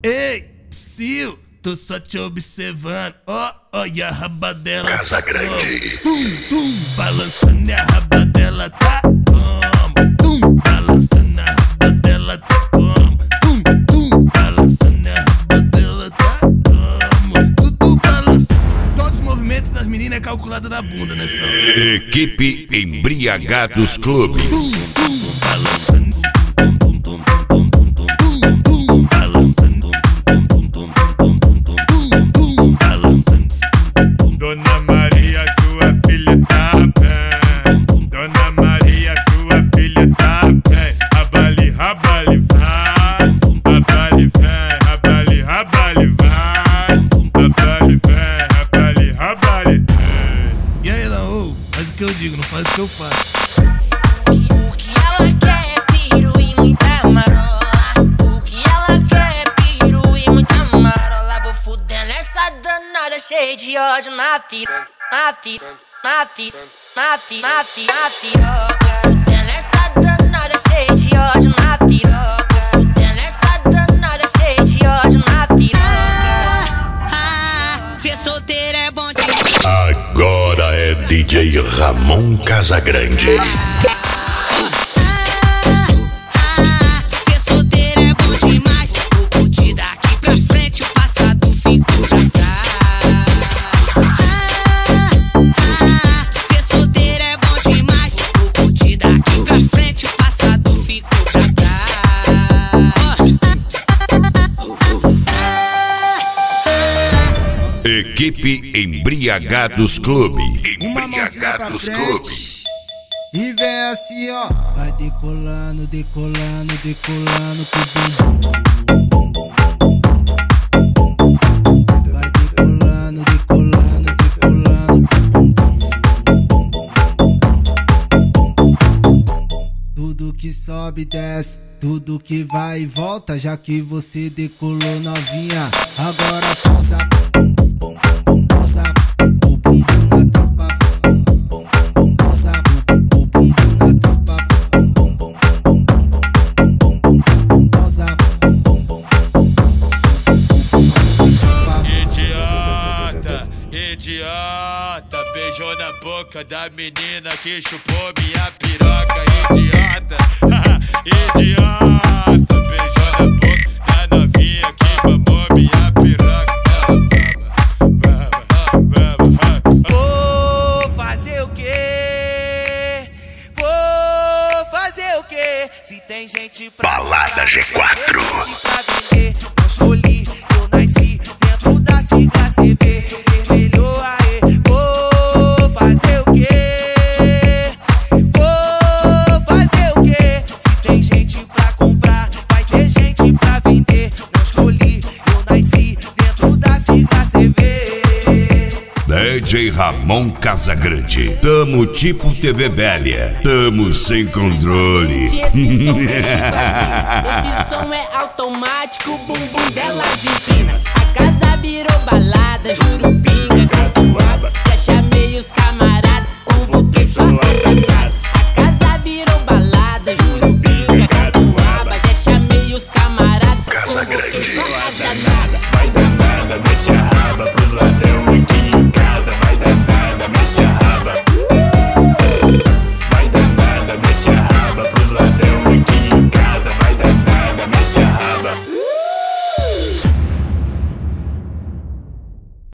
Ei, Psyu, tô só te observando. Ó, olha a raba dela. Casagrande. Balançando a raba dela, tá como? Balançando a raba dela, tá como? Balançando a raba dela, tá como? Tudo balançando. Todos os movimentos das meninas é calculado na bunda, né, só? Equipe Embriagados Clube. Balançando. Dona Maria, sua filha tá bem. Dona Maria, sua filha tá bem. Rabali, rabali, vai. Rabali, vem. Rabali, rabali, vai. Rabali, vem. Rabali, rabali, vem. E aí, Laô, faz o que eu digo, não faz o que eu faço. O que ela quer é piru e muita marola. O que ela quer é piru e muita marola. Vou fudendo essa danada cheia de ódio na piroca. Fudendo essa danada cheia de ódio na piroca. Fudendo essa danada cheia de ódio na piroca. Ser solteiro é bom demais. Agora é DJ Ramon Casagrande. Ser solteiro é bom demais. Vou curtir daqui pra frente, o passado ficou pra trás. Ser solteiro é bom demais. Vou curtir daqui pra frente, o passado ficou pra trás. Equipe Embriagados Clube. Uma mãozinha pra Embriagados frente. Clube. E vem assim, ó. Vai decolando, decolando, decolando com vai decolando, decolando, decolando tudo que sobe e desce, tudo que vai e volta. Já que você decolou, novinha, agora pausa. Pausa o bumbum na tropa. Pausa o bumbum na tropa. Pausa Idiota, idiota, beijou na boca da menina que chupou minha piroca. Idiota, idiota, beijou na boca da novinha que mamou minha piroca. Vou fazer o quê? Vou fazer o quê? Se tem gente pra Balada G4. não escolhi, eu nasci dentro da sigla CB. Vermelho, aê, vou fazer o quê? Vou fazer o quê? Se tem gente pra comprar, vai ter gente pra vender. Não escolhi, eu nasci dentro da sigla CB. DJ Ramon Casagrande. Tamo tipo TV velha. Tamo sem controle. Esse som mexe pra mim. Esse som é automático, o bumbum dela empina. A casa virou balada, Jurupinga, Catuaba. Já chamei os camaradas, convoquei sua casa. A casa virou balada, Jurupinga, Catuaba. Já chamei os camaradas, convoquei sua casa. Vai danada, deixa a raba pros ladrão.